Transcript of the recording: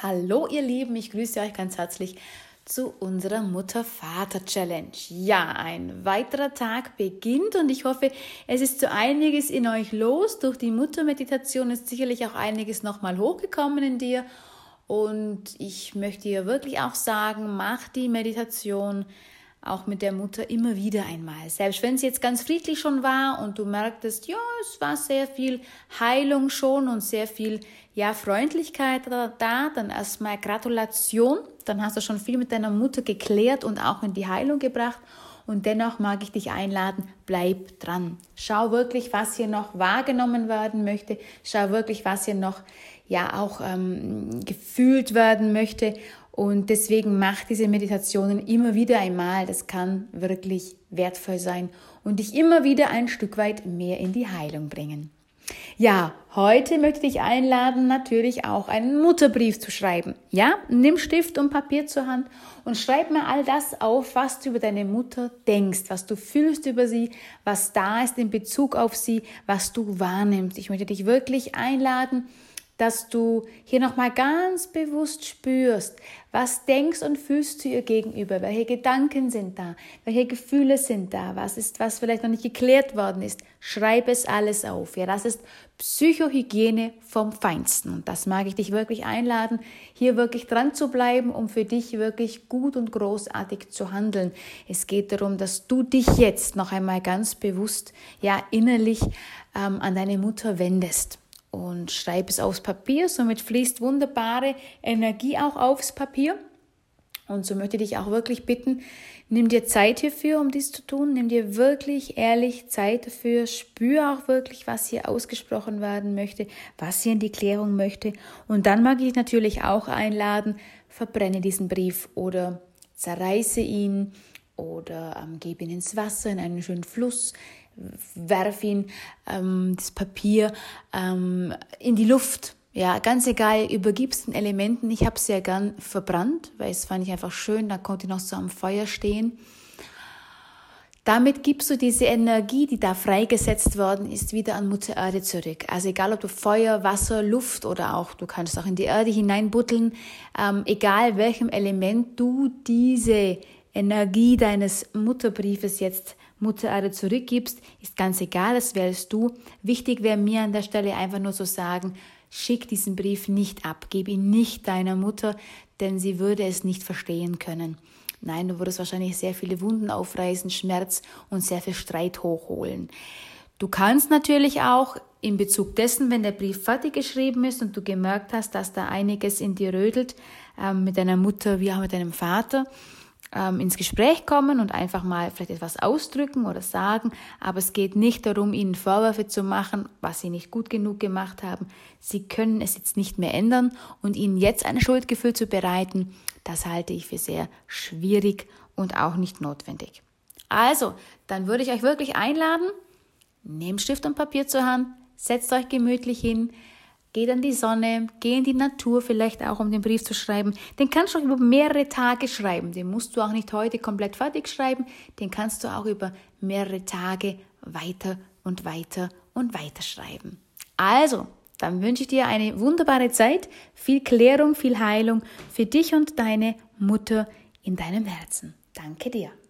Hallo ihr Lieben, ich grüße euch ganz herzlich zu unserer Mutter-Vater-Challenge. Ja, ein weiterer Tag beginnt und ich hoffe, es ist so einiges in euch los. Durch die Muttermeditation ist sicherlich auch einiges nochmal hochgekommen in dir. Und ich möchte dir wirklich auch sagen, mach die Meditation auch mit der Mutter immer wieder einmal. Selbst wenn es jetzt ganz friedlich schon war und du merktest, ja, es war sehr viel Heilung schon und sehr viel Freundlichkeit da, dann erstmal Gratulation. Dann hast du schon viel mit deiner Mutter geklärt und auch in die Heilung gebracht. Und dennoch mag ich dich einladen, bleib dran. Schau wirklich, was hier noch wahrgenommen werden möchte. Schau wirklich, was hier noch gefühlt werden möchte. Und deswegen mach diese Meditationen immer wieder einmal. Das kann wirklich wertvoll sein und dich immer wieder ein Stück weit mehr in die Heilung bringen. Ja, heute möchte ich dich einladen, natürlich auch einen Mutterbrief zu schreiben. Ja, nimm Stift und Papier zur Hand und schreib mir all das auf, was du über deine Mutter denkst, was du fühlst über sie, was da ist in Bezug auf sie, was du wahrnimmst. Ich möchte dich wirklich einladen, dass du hier nochmal ganz bewusst spürst, was denkst und fühlst du ihr gegenüber, welche Gedanken sind da, welche Gefühle sind da, was ist, was vielleicht noch nicht geklärt worden ist. Schreib es alles auf. Ja, das ist Psychohygiene vom Feinsten und das mag ich dich wirklich einladen, hier wirklich dran zu bleiben, um für dich wirklich gut und großartig zu handeln. Es geht darum, dass du dich jetzt noch einmal ganz bewusst, innerlich an deine Mutter wendest. Und schreib es aufs Papier, somit fließt wunderbare Energie auch aufs Papier. Und so möchte ich dich auch wirklich bitten, nimm dir Zeit hierfür, um dies zu tun. Nimm dir wirklich ehrlich Zeit dafür. Spür auch wirklich, was hier ausgesprochen werden möchte, was hier in die Klärung möchte. Und dann mag ich natürlich auch einladen, verbrenne diesen Brief oder zerreiße ihn oder gebe ihn ins Wasser, in einen schönen Fluss. Werf ihn, das Papier, in die Luft. Ja, ganz egal, übergib's den Elementen. Ich habe es sehr gern verbrannt, weil es fand ich einfach schön, da konnte ich noch so am Feuer stehen. Damit gibst du diese Energie, die da freigesetzt worden ist, wieder an Mutter Erde zurück. Also egal, ob du Feuer, Wasser, Luft oder auch, du kannst auch in die Erde hineinbuddeln, egal welchem Element du diese Energie deines Mutterbriefes jetzt Mutter Erde zurückgibst, ist ganz egal, das wählst du. Wichtig wäre mir an der Stelle einfach nur zu sagen, schick diesen Brief nicht ab, gib ihn nicht deiner Mutter, denn sie würde es nicht verstehen können. Nein, du würdest wahrscheinlich sehr viele Wunden aufreißen, Schmerz und sehr viel Streit hochholen. Du kannst natürlich auch in Bezug dessen, wenn der Brief fertig geschrieben ist und du gemerkt hast, dass da einiges in dir rödelt, mit deiner Mutter wie auch mit deinem Vater, ins Gespräch kommen und einfach mal vielleicht etwas ausdrücken oder sagen, aber es geht nicht darum, ihnen Vorwürfe zu machen, was sie nicht gut genug gemacht haben. Sie können es jetzt nicht mehr ändern und ihnen jetzt ein Schuldgefühl zu bereiten, das halte ich für sehr schwierig und auch nicht notwendig. Also, dann würde ich euch wirklich einladen, nehmt Stift und Papier zur Hand, setzt euch gemütlich hin, geht an die Sonne, geh in die Natur vielleicht auch, um den Brief zu schreiben. Den kannst du auch über mehrere Tage schreiben. Den musst du auch nicht heute komplett fertig schreiben. Den kannst du auch über mehrere Tage weiter und weiter und weiter schreiben. Also, dann wünsche ich dir eine wunderbare Zeit, viel Klärung, viel Heilung für dich und deine Mutter in deinem Herzen. Danke dir.